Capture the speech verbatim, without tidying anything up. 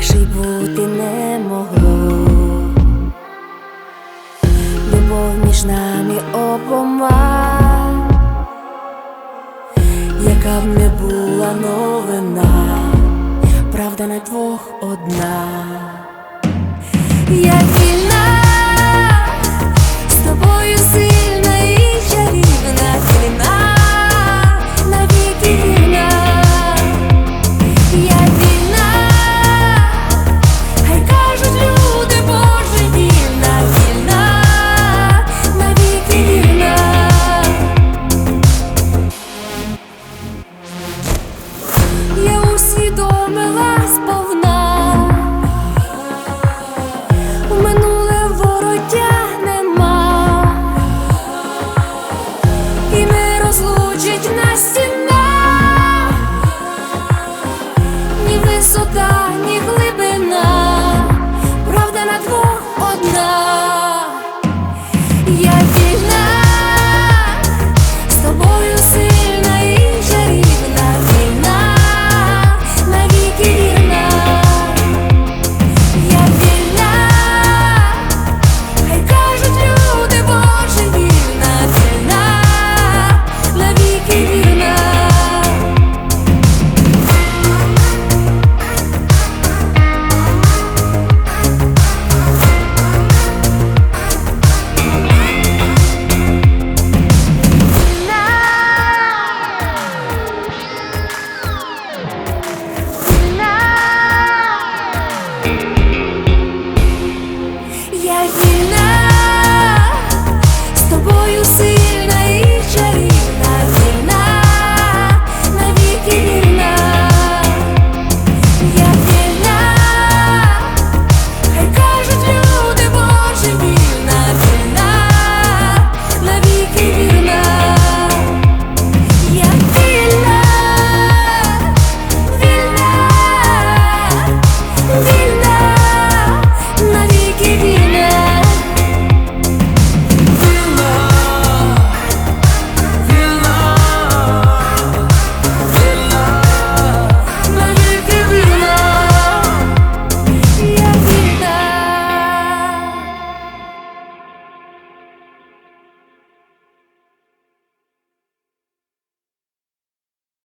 інакше й бути не могло. Любов між нами обома, яка б не була новина, правда на двох одна. Я вільна, з тобою сильна і чарівна, вільна, навіки вільна. Я вільна, хай кажуть люди божевільна, вільна, навіки вільна. Я усвідомила сповна, у минуле вороття нема, і не розлучить нас стіна, ні висота, ні